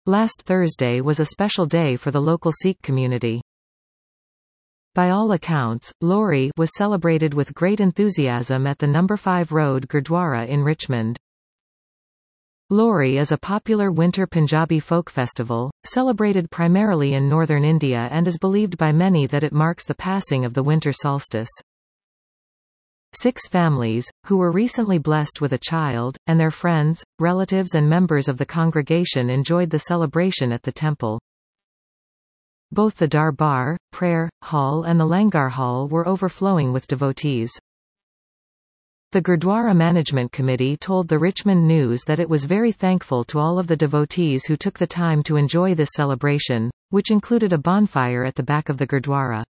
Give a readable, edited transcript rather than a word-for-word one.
Last Thursday was a special day for the local Sikh community. By all accounts, Lohri was celebrated with great enthusiasm at the No. 5 Road Gurdwara in Richmond. Lohri is a popular winter Punjabi folk festival, celebrated primarily in northern India and is believed by many that it marks the passing of the winter solstice. 6 families, who were recently blessed with a child, and their friends, relatives and members of the congregation enjoyed the celebration at the temple. Both the Darbar, prayer hall and the Langar hall were overflowing with devotees. The Gurdwara Management Committee told the Richmond News that it was very thankful to all of the devotees who took the time to enjoy this celebration, which included a bonfire at the back of the Gurdwara.